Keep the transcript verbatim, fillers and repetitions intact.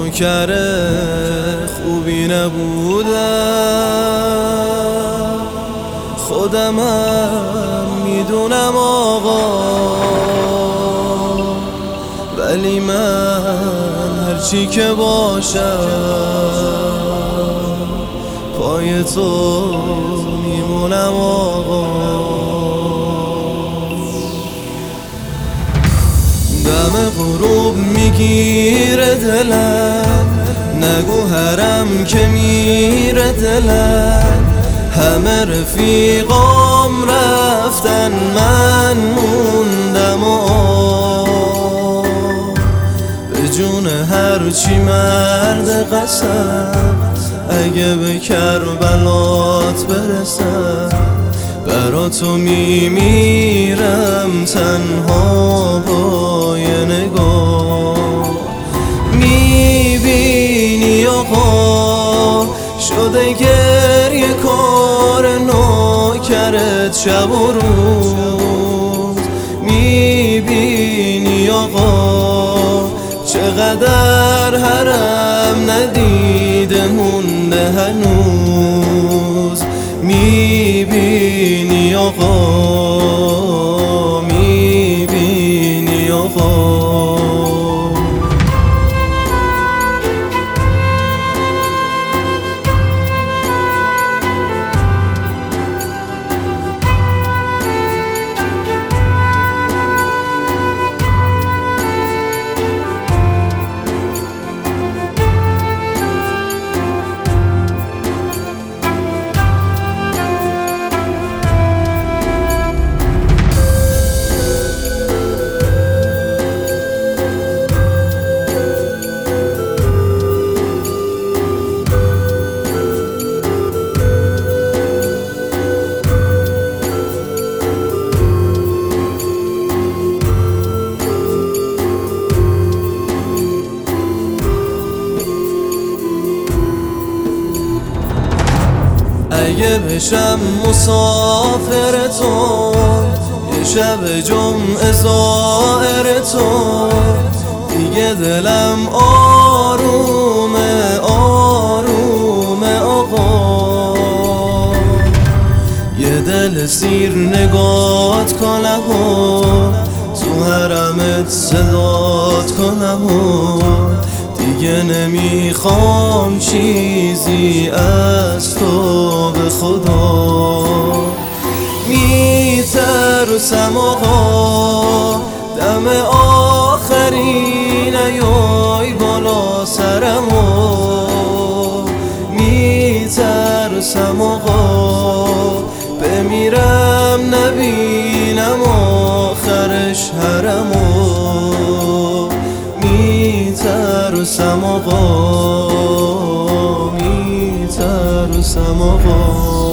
نوکر خوبی نبودم، خودمم میدونم آقا، ولی من هرچی که باشم پای تو میمونم آقا. دم غروب میگیره دلم، نگو حرم که میره دلم، همه رفیقام رفتن من موندم و به جون هرچی مرد قسم اگه به کربلات برسم برا تو میمیرم تنها با یه نگاه. میبینی آقا شده گریه کار نوکرت شب و روز، میبینی آقا چقدر حرم ندیده مونده هنوز، میبینی آقا، میبینی آقا. اگه بشم مسافر تو یه شب جمعه زائر تو، دیگه دلم آرومه آرومه آقا. یه دل سیر نگات کنم و تو حرمت صدات کنم و دیگه نمیخوام چیزی از تو به خدا. میترسم آقا دم آخری نیای بالا سرم و میترسم آقا بمیرم نبینم آخرش حرم و میترسم آقا، میترسم آقا.